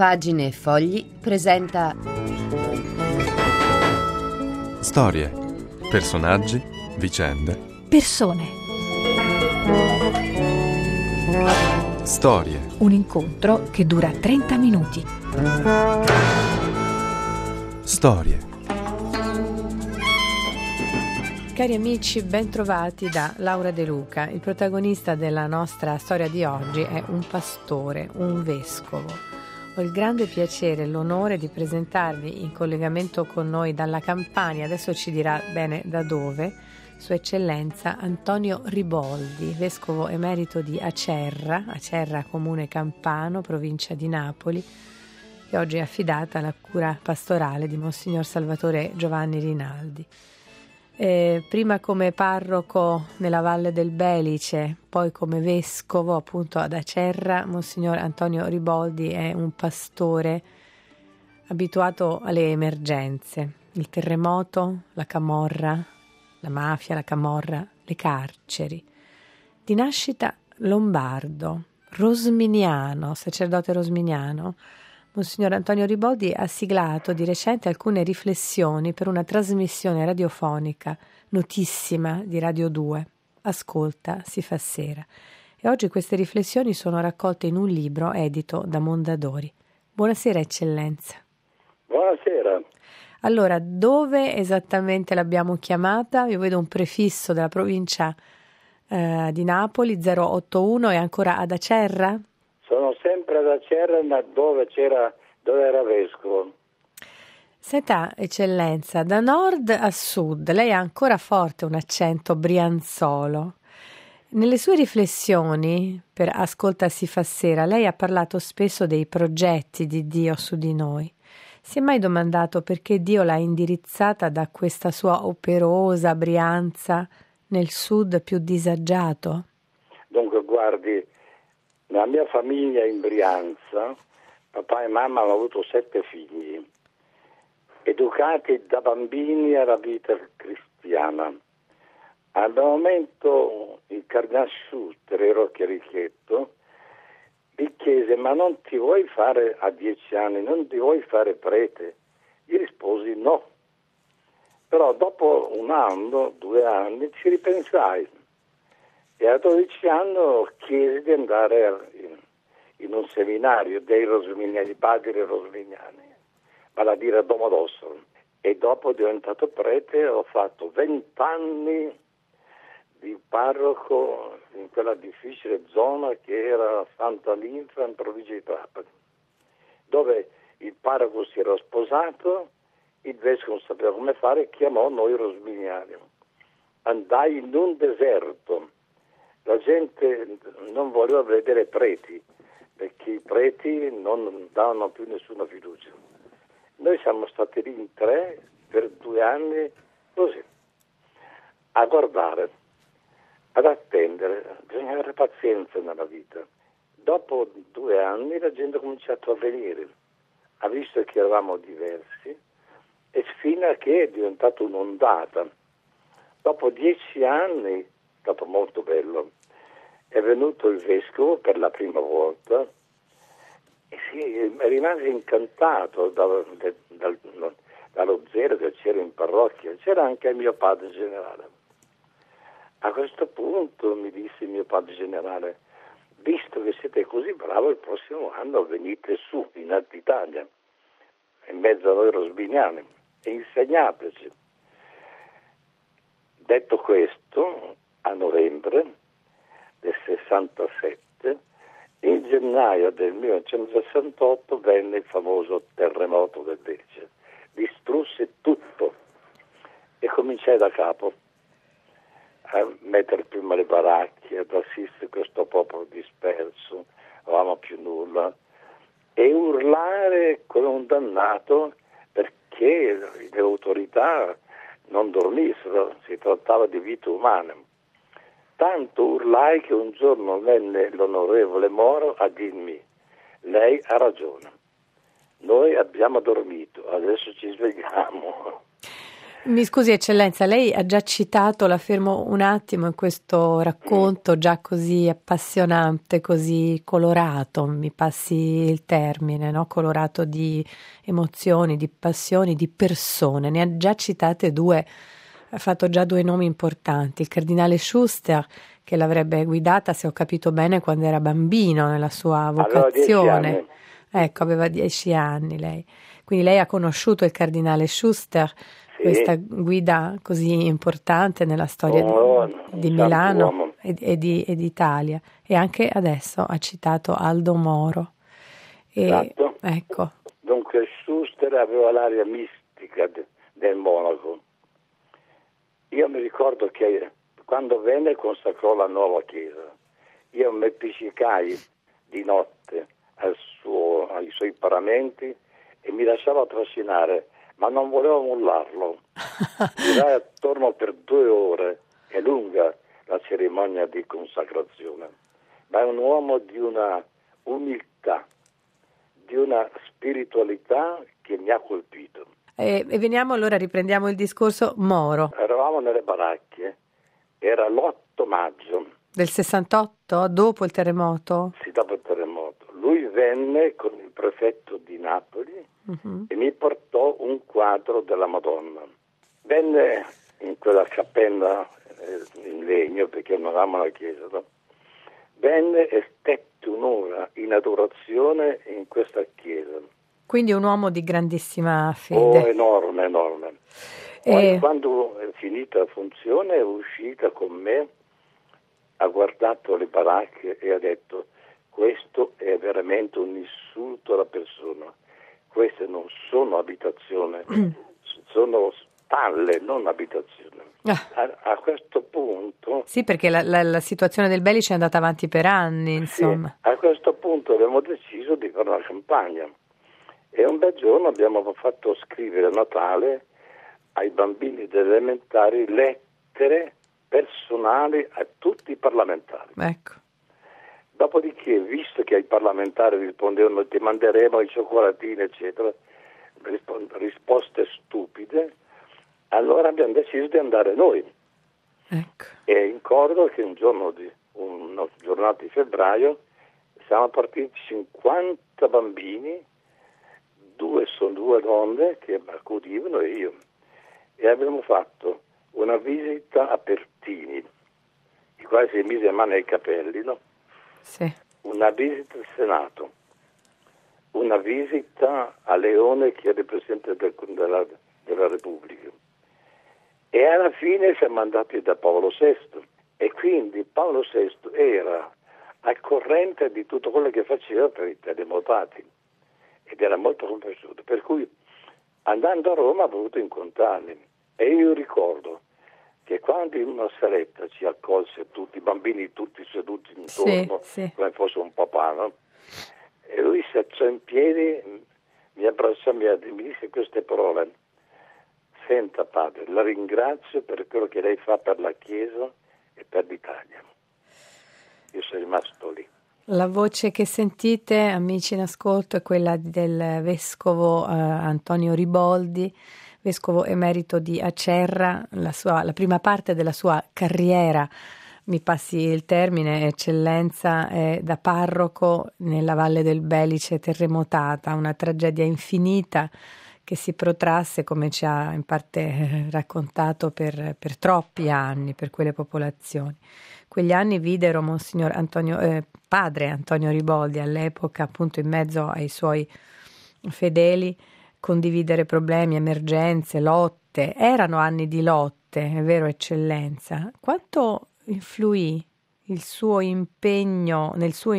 Pagine e Fogli presenta storie, personaggi, vicende, persone. Storie. Un incontro che dura 30 minuti. Storie. Cari amici, ben trovati da Laura De Luca. Il protagonista della nostra storia di oggi è un pastore, un vescovo. Ho il grande piacere e l'onore di presentarvi in collegamento con noi dalla Campania, adesso ci dirà bene da dove, Sua Eccellenza Antonio Riboldi, vescovo emerito di Acerra, comune campano, provincia di Napoli, che oggi è affidata alla cura pastorale di Monsignor Salvatore Giovanni Rinaldi. Prima come parroco nella Valle del Belice, poi come vescovo appunto ad Acerra, Monsignor Antonio Riboldi è un pastore abituato alle emergenze, il terremoto, la camorra, la mafia, la camorra, le carceri. Di nascita lombardo, rosminiano, sacerdote rosminiano, Monsignor Antonio Riboldi ha siglato di recente alcune riflessioni per una trasmissione radiofonica notissima di Radio 2, Ascolta, si fa sera. E oggi queste riflessioni sono raccolte in un libro edito da Mondadori. Buonasera, Eccellenza. Buonasera. Allora, dove esattamente l'abbiamo chiamata? Io vedo un prefisso della provincia di Napoli, 081, e ancora ad Acerra? Sono sempre ad Acerra, ma dove era vescovo. Senta, Eccellenza, da nord a sud, lei ha ancora forte un accento brianzolo. Nelle sue riflessioni, per Ascolta si fa sera, lei ha parlato spesso dei progetti di Dio su di noi. Si è mai domandato perché Dio l'ha indirizzata da questa sua operosa Brianza nel sud più disagiato? Dunque, guardi, la mia famiglia in Brianza, papà e mamma hanno avuto 7 figli, educati da bambini alla vita cristiana. Al momento il cardinale Schuster, ero chiericchetto, mi chiese: ma non ti vuoi fare a 10 anni, non ti vuoi fare prete? Gli risposi no. Però dopo 1 anno, 2 anni, ci ripensai. E a 12 anni chiesi di andare in un seminario dei rosminiani, padri rosminiani, vale a dire a Domodossola. E dopo diventato prete ho fatto 20 anni di parroco in quella difficile zona che era Santa Linfa, in provincia di Trapani, dove il parroco si era sposato, il vescovo non sapeva come fare, chiamò noi rosminiani. Andai in un deserto. La gente non voleva vedere preti, perché i preti non davano più nessuna fiducia. Noi siamo stati lì in 3 per 2 anni, così, a guardare, ad attendere. Bisogna avere pazienza nella vita. Dopo 2 anni la gente ha cominciato a venire, ha visto che eravamo diversi, e fino a che è diventata un'ondata. Dopo 10 anni, è stato molto bello, è venuto il vescovo per la prima volta e rimase incantato dallo zelo che c'era in parrocchia. C'era anche il mio padre generale. A questo punto mi disse il mio padre generale: visto che siete così bravo, il prossimo anno venite su in Alta Italia, in mezzo a noi rosminiani, e insegnateci. Detto questo, a novembre del 67, in gennaio del 1968 venne il famoso terremoto del Belice. Distrusse tutto e cominciai da capo a mettere prima le baracche, ad assistere questo popolo disperso, non avevamo più nulla, e urlare come un dannato perché le autorità non dormissero, si trattava di vite umane. Tanto urlai che un giorno venne l'onorevole Moro a dirmi: lei ha ragione, noi abbiamo dormito, adesso ci svegliamo. Mi scusi eccellenza, lei ha già citato, la fermo un attimo, in questo racconto già così appassionante, così colorato, mi passi il termine, no? Colorato di emozioni, di passioni, di persone. Ne ha già citate due, ha fatto già due nomi importanti. Il cardinale Schuster, che l'avrebbe guidata, se ho capito bene, quando era bambino nella sua vocazione. Allora, 10 anni. Ecco, aveva 10 anni lei. Quindi lei ha conosciuto il cardinale Schuster, Sì. questa guida così importante nella storia di un Milano sant'uomo. e d'Italia. E anche adesso ha citato Aldo Moro. Esatto. Ecco. Dunque Schuster aveva l'aria mistica del monaco. Io mi ricordo che quando venne consacrò la nuova chiesa, io mi appiccicai di notte ai suoi paramenti e mi lasciava trascinare, ma non volevo mollarlo. Girai attorno per 2 ore, è lunga la cerimonia di consacrazione, ma è un uomo di una umiltà, di una spiritualità che mi ha colpito. E veniamo allora, riprendiamo il discorso Moro. Eravamo nelle baracche, era l'8 maggio. Del 68, dopo il terremoto? Sì, dopo il terremoto. Lui venne con il prefetto di Napoli e mi portò un quadro della Madonna. Venne in quella cappella in legno, perché non avevamo la chiesa, no? Venne e stette un'ora in adorazione in questa chiesa. Quindi un uomo di grandissima Oh, fede. enorme, enorme. Poi quando è finita la funzione è uscita con me, ha guardato le baracche e ha detto: questo è veramente un insulto alla persona, queste non sono abitazioni, sono stalle, non abitazioni. A questo punto... Sì, perché la situazione del Belice è andata avanti per anni, insomma. Sì, a questo punto abbiamo deciso di fare una campagna e un bel giorno abbiamo fatto scrivere a Natale ai bambini delle elementari lettere personali a tutti i parlamentari. Ecco. Dopodiché, visto che ai parlamentari rispondevano ti manderemo i cioccolatini, eccetera, risposte stupide, allora abbiamo deciso di andare noi. Ecco. E ricordo che una giornata di febbraio siamo partiti 50 bambini, 2 donne che accudivano e io, e abbiamo fatto una visita a Pertini, il quale si mise in mano ai capelli, no? Sì. Una visita al Senato, una visita a Leone, che era il Presidente della Repubblica, e alla fine siamo andati da Paolo VI, e quindi Paolo VI era al corrente di tutto quello che faceva per i terremotati ed era molto conosciuto, per cui andando a Roma ha voluto incontrarli. E io ricordo che quando in una saletta ci accolse tutti i bambini, tutti seduti intorno, sì. come fosse un papà, no? E lui si alzò in piedi, mi abbracciò, mi disse queste parole: senta padre, la ringrazio per quello che lei fa per la Chiesa e per l'Italia. Io sono rimasto lì. La voce che sentite, amici in ascolto, è quella del vescovo Antonio Riboldi, vescovo emerito di Acerra. La prima parte della sua carriera, mi passi il termine, eccellenza, è da parroco nella Valle del Belice terremotata, una tragedia infinita che si protrasse, come ci ha in parte raccontato, per troppi anni, per quelle popolazioni. Quegli anni videro Monsignor padre Antonio Riboldi, all'epoca appunto in mezzo ai suoi fedeli, condividere problemi, emergenze, lotte. Erano anni di lotte, è vero eccellenza? Quanto influì nel suo impegno,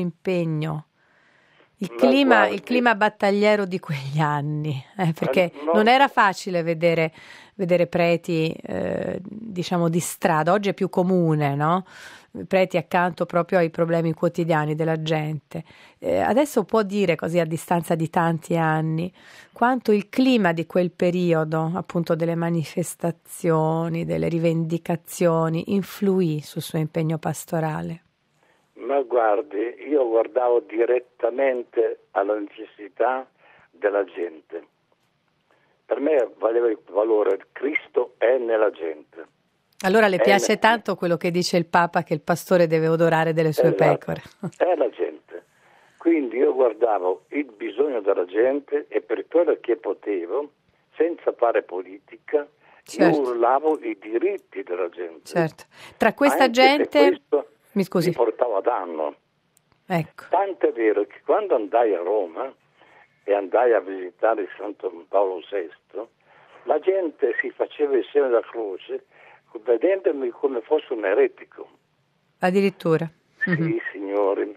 il clima battagliero di quegli anni? Perché non era facile vedere preti, diciamo, di strada. Oggi è più comune, no? Preti accanto proprio ai problemi quotidiani della gente. Adesso può dire, così a distanza di tanti anni, quanto il clima di quel periodo, appunto delle manifestazioni, delle rivendicazioni, influì sul suo impegno pastorale? Ma guardi, io guardavo direttamente alla necessità della gente, per me valeva il valore, Cristo è nella gente. Allora le piace tanto quello che dice il Papa, che il pastore deve odorare delle sue pecore. È la gente. Quindi io guardavo il bisogno della gente e per quello che potevo, senza fare politica, certo, io urlavo i diritti della gente. Certo. Tra questa anche gente... Mi portava danno. Ecco. Tanto è vero che quando andai a Roma e andai a visitare Santo Paolo VI, la gente si faceva il segno della croce vedendomi come fosse un eretico. Addirittura? Sì, signori,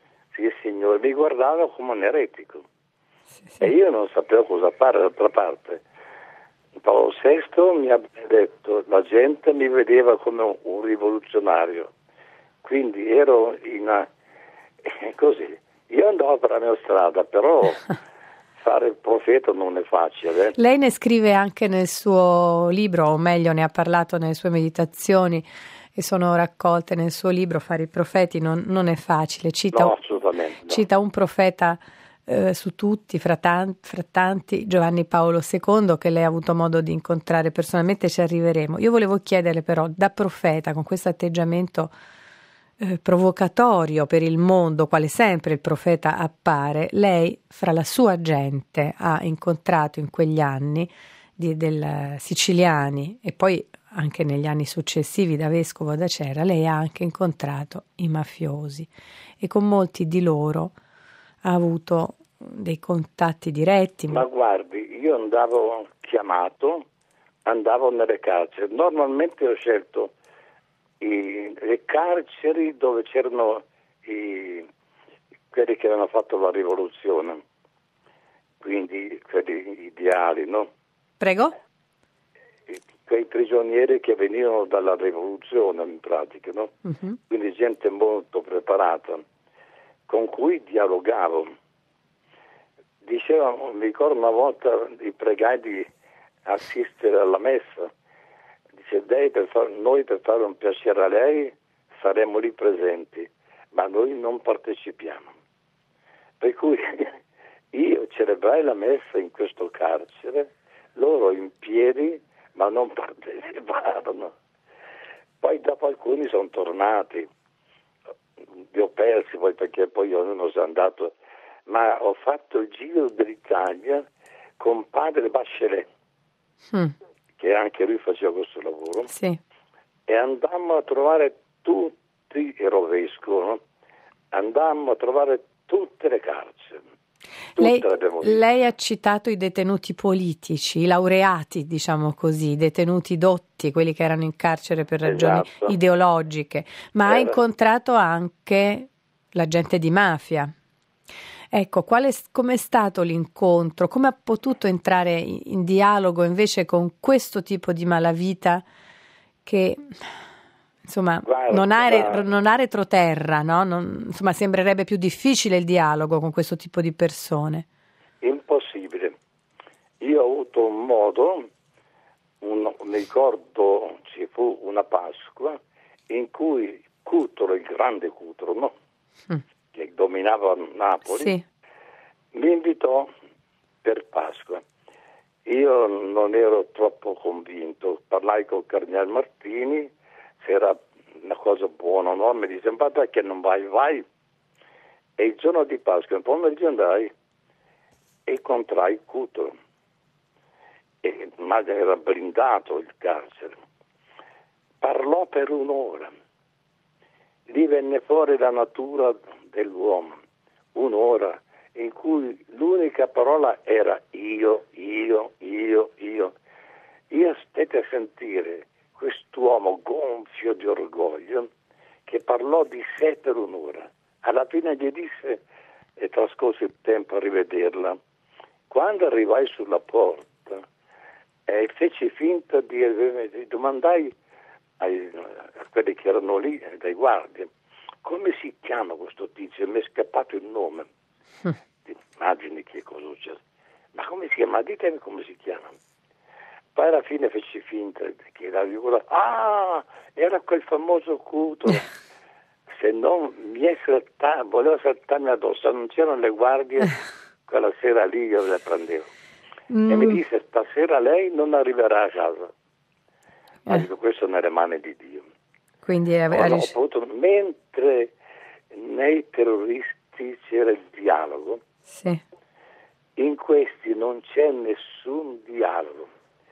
mi guardavano come un eretico. Sì. E io non sapevo cosa fare. D'altra parte Paolo VI mi ha detto, la gente mi vedeva come un rivoluzionario, quindi ero così. Io andavo per la mia strada, però fare il profeta non è facile. Lei ne scrive anche nel suo libro, o meglio ne ha parlato nelle sue meditazioni, che sono raccolte nel suo libro Fare i profeti, non è facile. No, assolutamente no. Cita un profeta su tutti, fra tanti, Giovanni Paolo II, che lei ha avuto modo di incontrare personalmente, ci arriveremo. Io volevo chiederle però, da profeta, con questo atteggiamento provocatorio per il mondo, quale sempre il profeta appare, lei fra la sua gente ha incontrato in quegli anni del siciliani e poi anche negli anni successivi da vescovo da Cera, lei ha anche incontrato i mafiosi e con molti di loro ha avuto dei contatti diretti. Ma guardi, io andavo chiamato, andavo nelle carceri, normalmente ho scelto le carceri dove c'erano quelli che avevano fatto la rivoluzione, quindi quelli ideali, no? Prego? Quei prigionieri che venivano dalla rivoluzione in pratica, no? Uh-huh. Quindi gente molto preparata, con cui dialogavo. Diceva, mi ricordo una volta di pregai di assistere alla messa. Dice, noi per fare un piacere a lei saremo lì presenti, ma noi non partecipiamo. Per cui io celebrai la messa in questo carcere, loro in piedi, ma non parteciparono. Poi dopo alcuni sono tornati, li ho persi poi perché poi ognuno si è andato, ma ho fatto il giro dell'Italia con padre Bachelet. Che anche lui faceva questo lavoro, sì. E andammo a trovare tutti, ero vescovo, no? Andammo a trovare tutte le carceri. Lei ha citato i detenuti politici, i laureati, diciamo così, i detenuti dotti, quelli che erano in carcere per ragioni ideologiche, ma ha incontrato anche la gente di mafia. Ecco, com'è stato l'incontro? Come ha potuto entrare in dialogo invece con questo tipo di malavita che, insomma, non ha retroterra, no? Insomma, sembrerebbe più difficile il dialogo con questo tipo di persone. Impossibile. Io ho avuto un modo, mi ricordo ci fu una Pasqua in cui Cutolo, il grande Cutolo, no? Che dominava Napoli, sì. Mi invitò per Pasqua. Io non ero troppo convinto, parlai con Cardinale Martini, se era una cosa buona o no, mi disse, ma perché non vai? E il giorno di Pasqua, il pomeriggio andai e incontrai Cutolo, ma era blindato il carcere. Parlò per un'ora, lì venne fuori la natura dell'uomo, un'ora in cui l'unica parola era io. Io stetti a sentire quest'uomo gonfio di orgoglio che parlò di sé per un'ora. Alla fine gli disse, e trascorso il tempo a rivederla, quando arrivai sulla porta feci finta di domandai a quelli che erano lì, dai guardie, come si chiama questo tizio? Mi è scappato il nome. Immagini che cosa succede. Ma come si chiama? Ditemi come si chiama. Poi alla fine feci finta che la figura, era quel famoso Cutolo. Se non voleva saltarmi addosso, non c'erano le guardie, quella sera lì io le prendevo. e mi disse: stasera lei non arriverà a casa. Ma dico, questo nelle mani di Dio. Quindi mentre nei terroristi c'era il dialogo, sì. In questi non c'è nessun dialogo.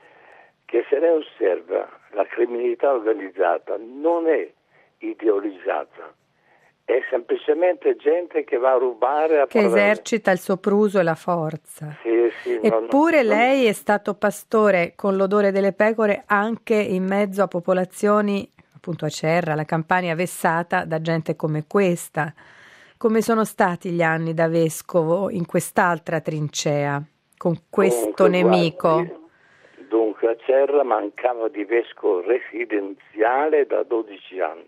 Che se lei osserva, la criminalità organizzata non è ideologizzata, è semplicemente gente che va a rubare, che esercita il sopruso e la forza. Sì, eppure lei è stato pastore con l'odore delle pecore anche in mezzo a popolazioni, appunto a Acerra, la Campania vessata da gente come questa. Come sono stati gli anni da vescovo in quest'altra trincea, con questo nemico? Guardi, dunque a Acerra mancava di vescovo residenziale da 12 anni.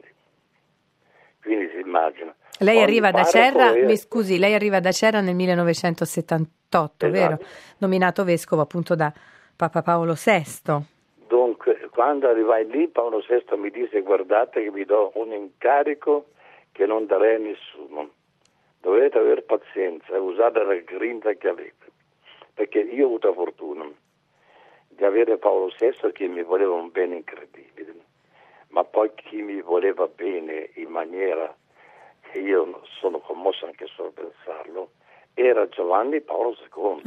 Quindi si immagina. Lei arriva da Acerra, mi scusi, lei arriva da Acerra nel 1978, esatto. Vero? Nominato vescovo appunto da Papa Paolo VI. Dunque, quando arrivai lì, Paolo VI mi disse: guardate che vi do un incarico che non darei a nessuno. Dovete avere pazienza e usare la grinta che avete. Perché io ho avuto la fortuna di avere Paolo VI che mi voleva un bene incredibile. Ma poi chi mi voleva bene in maniera che io sono commosso anche solo a pensarlo, era Giovanni Paolo II.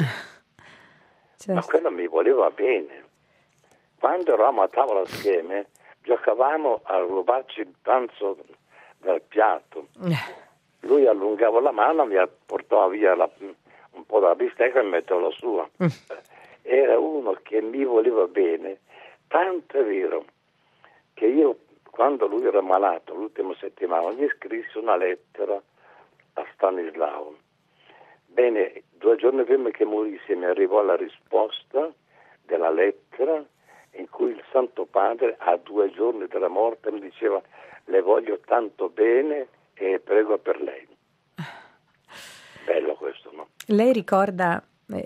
Certo. Ma quello mi voleva bene. Quando eravamo a tavola assieme, giocavamo a rubarci il pranzo dal piatto. Lui allungava la mano, mi portava via un po' della bistecca e metteva la sua. Era uno che mi voleva bene, tanto è vero che io, quando lui era malato l'ultima settimana, gli scrissi una lettera a Stanislao. Bene, 2 giorni prima che morisse mi arrivò la risposta della lettera in cui il Santo Padre, a 2 giorni dalla morte, mi diceva: le voglio tanto bene e prego per lei. Bello questo, no? Lei ricorda,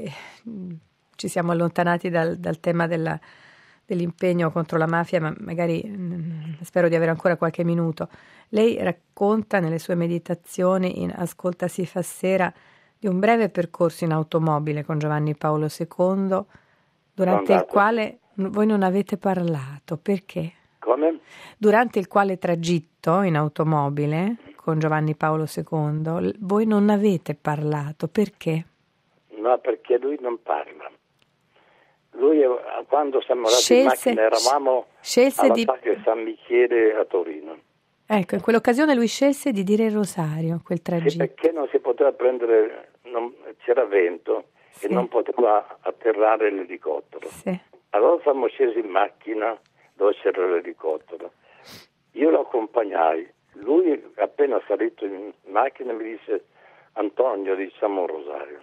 ci siamo allontanati dal tema dell'impegno contro la mafia, ma magari spero di avere ancora qualche minuto. Lei racconta nelle sue meditazioni in Ascolta si fa sera di un breve percorso in automobile con Giovanni Paolo II, durante il quale voi non avete parlato. Perché? Come? Durante il quale tragitto in automobile con Giovanni Paolo II voi non avete parlato. Perché? No, perché lui non parla. Lui, quando siamo andati in macchina, eravamo alla Sacra San Michele a Torino. Ecco, in quell'occasione lui scelse di dire il rosario, quel tragitto. Sì, perché non si poteva prendere, c'era vento, sì, e non poteva atterrare l'elicottero. Sì. Allora siamo scesi in macchina dove c'era l'elicottero. Io lo accompagnai. Lui, appena salito in macchina, mi disse: Antonio, diciamo un rosario.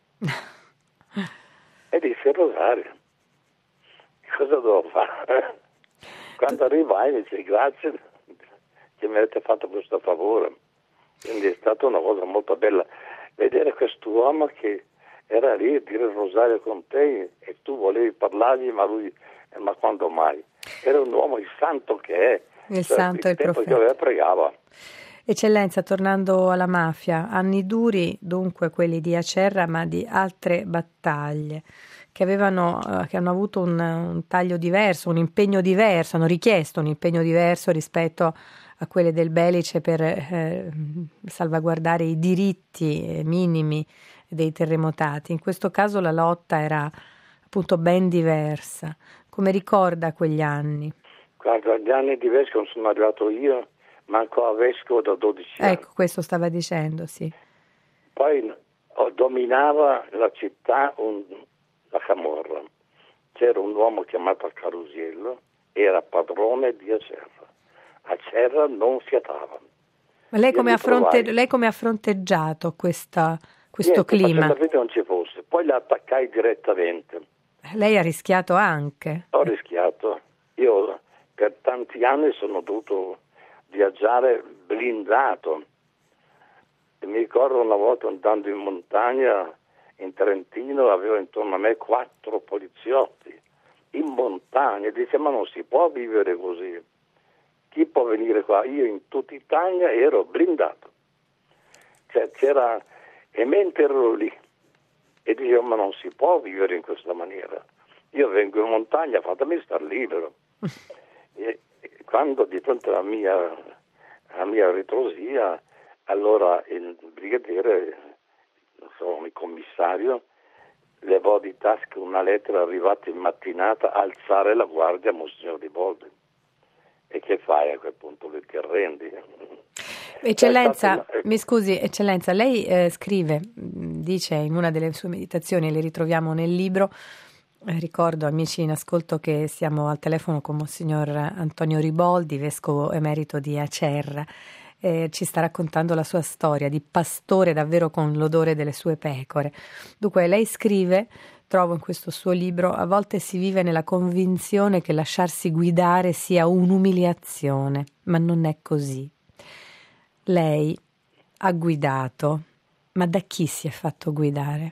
E disse il rosario. Cosa devo fare? Quando arrivai mi disse: grazie che mi avete fatto questo favore. Quindi è stata una cosa molto bella vedere quest'uomo che era lì a dire il rosario con te e tu volevi parlargli, ma lui, ma quando mai? Era un uomo, il santo che è, il santo e il profeta che pregava. Eccellenza, tornando alla mafia, anni duri dunque quelli di Acerra, ma di altre battaglie che hanno avuto un taglio diverso, un impegno diverso, hanno richiesto un impegno diverso rispetto a quelle del Belice per salvaguardare i diritti minimi dei terremotati. In questo caso la lotta era appunto ben diversa. Come ricorda quegli anni? Guarda, gli anni diversi non sono arrivato io, ma ancora vescovo da 12 anni. Ecco, questo stava dicendo, sì. Poi dominava la città la camorra. C'era un uomo chiamato Carusiello, era padrone di Acerra. Acerra non fiatava. Ma lei come ha fronteggiato questo clima? La vita non ci fosse. Poi la attaccai direttamente. Lei ha rischiato anche? Ho rischiato. Io per tanti anni sono dovuto viaggiare blindato. E mi ricordo una volta andando in montagna in Trentino, avevo intorno a me 4 poliziotti in montagna. Dice: ma non si può vivere così. Chi può venire qua? Io in tutta Italia ero blindato. Cioè c'era, e mentre ero lì E dicevo, ma non si può vivere in questa maniera. Io vengo in montagna, fatemi star libero. E quando di fronte alla mia ritrosia, allora il brigadiere, non so, il commissario, levò di tasca una lettera arrivata in mattinata a alzare la guardia a Monsignor Riboldi. E che fai a quel punto? Ti arrendi? Eccellenza, mi scusi, Eccellenza, lei scrive, dice in una delle sue meditazioni, le ritroviamo nel libro, ricordo amici in ascolto che siamo al telefono con Monsignor Antonio Riboldi, vescovo emerito di Acerra, ci sta raccontando la sua storia di pastore davvero con l'odore delle sue pecore. Dunque lei scrive, trovo in questo suo libro, a volte si vive nella convinzione che lasciarsi guidare sia un'umiliazione, ma non è così. Lei ha guidato, ma da chi si è fatto guidare?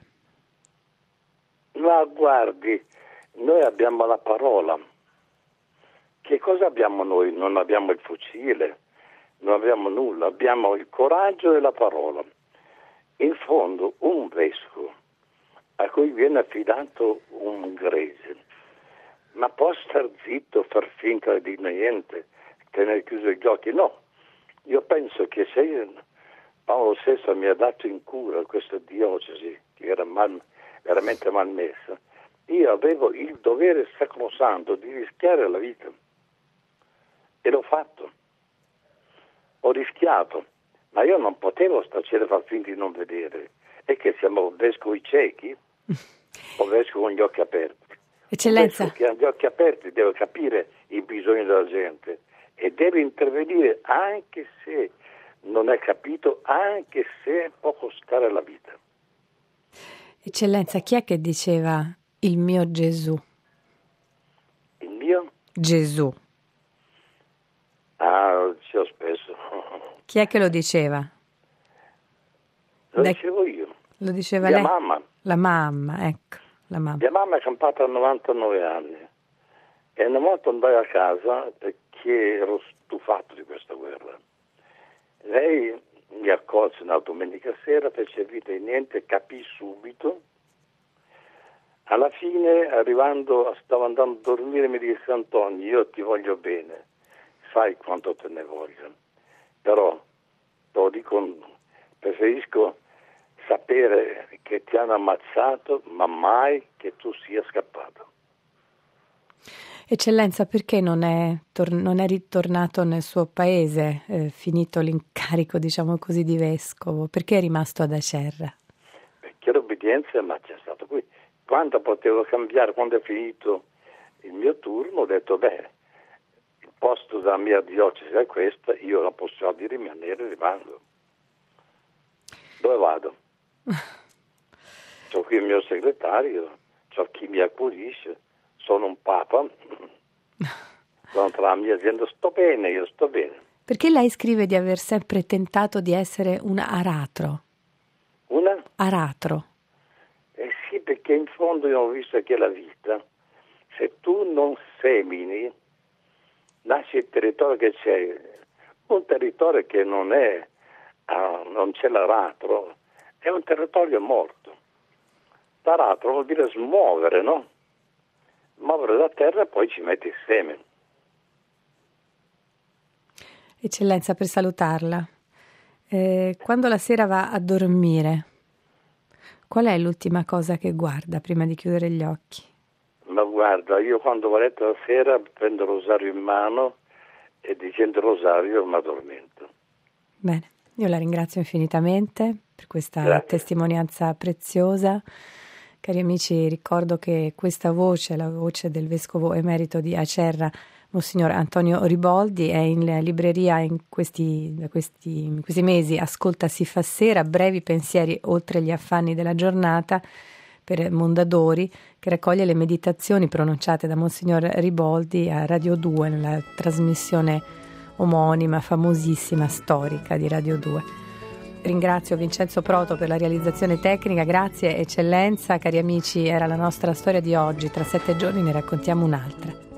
Ma guardi, noi abbiamo la parola. Che cosa abbiamo noi? Non abbiamo il fucile, non abbiamo nulla, abbiamo il coraggio della parola. In fondo un vescovo a cui viene affidato un gregge, ma può star zitto, far finta di niente, tenere chiuso gli occhi? No, io penso che se Paolo VI mi ha dato in cura questa diocesi che era veramente malmessa, io avevo il dovere sacrosanto di rischiare la vita e l'ho fatto. Ho rischiato, ma io non potevo stasera far finta di non vedere. E che siamo vescovi ciechi o vescovi con gli occhi aperti? Eccellenza, Un vescovo che ha gli occhi aperti deve capire i bisogni della gente e deve intervenire anche se non è capito, anche se può costare la vita. Eccellenza, chi è che diceva il mio Gesù? Il mio? Gesù. Ah, lo dicevo spesso. Chi è che lo diceva? Lo dicevo io. Lo diceva mia lei? Mamma. La mamma, ecco, la mamma. Mia mamma è campata a 99 anni e una volta andai a casa perché ero stufato di questa guerra. Lei mi accolse una domenica sera, fece vita di niente, capì subito. Alla fine, stavo andando a dormire, mi disse: Antonio, io ti voglio bene, sai quanto te ne voglio, però lo dico, preferisco sapere che ti hanno ammazzato, ma mai che tu sia scappato. Eccellenza, perché non è ritornato nel suo paese, finito l'incarico, diciamo così, di vescovo? Perché è rimasto ad Acerra? Perché l'obbedienza, ma c'è stato qui. Quando potevo cambiare, quando è finito il mio turno, ho detto, il posto della mia diocesi è questa, io ho la possibilità di rimanere, rimango. Dove vado? C'ho qui il mio segretario, c'ho chi mi accudisce, sono un papa, sono tra la mia azienda, sto bene, io sto bene. Perché lei scrive di aver sempre tentato di essere un aratro? Una? Aratro. Sì, perché in fondo io ho visto che la vita, se tu non semini, nasce il territorio che c'è, un territorio che non c'è l'aratro, è un territorio morto. L'aratro vuol dire smuovere, no? Muovere la terra e poi ci metti il seme. Eccellenza, per salutarla, quando la sera va a dormire, qual è l'ultima cosa che guarda prima di chiudere gli occhi? Ma guarda, io quando va a letto la sera prendo il rosario in mano e dicendo il rosario mi addormento. Bene, io la ringrazio infinitamente per questa Grazie. testimonianza preziosa. Cari amici, ricordo che questa voce, la voce del vescovo emerito di Acerra, Monsignor Antonio Riboldi, è in libreria in questi mesi. Ascolta si fa sera, brevi pensieri oltre gli affanni della giornata, per Mondadori, che raccoglie le meditazioni pronunciate da Monsignor Riboldi a Radio 2 nella trasmissione omonima, famosissima, storica di Radio 2. Ringrazio Vincenzo Proto per la realizzazione tecnica, grazie Eccellenza. Cari amici, era la nostra storia di oggi, tra 7 giorni ne raccontiamo un'altra.